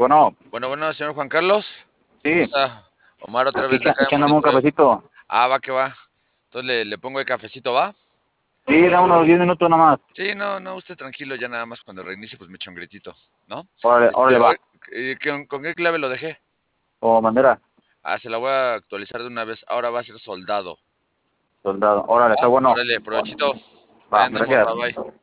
Bueno, Bueno, señor Juan Carlos. ¿Cómo sí, está? Omar otra aquí vez de acá de echándome un Monitor. cafecito. Va que va. Entonces le pongo el cafecito, ¿va? Sí, da unos 10 minutos nomás. Sí, no, usted tranquilo, ya nada más cuando reinicie pues me echa un gritito, ¿no? Órale, órale, va. ¿Con qué clave lo dejé? O bandera, Se la voy a actualizar de una vez. Ahora va a ser soldado. soldado. Órale, está bueno. Órale, provechito. Ahí Va, andamos, gracias. bye bye.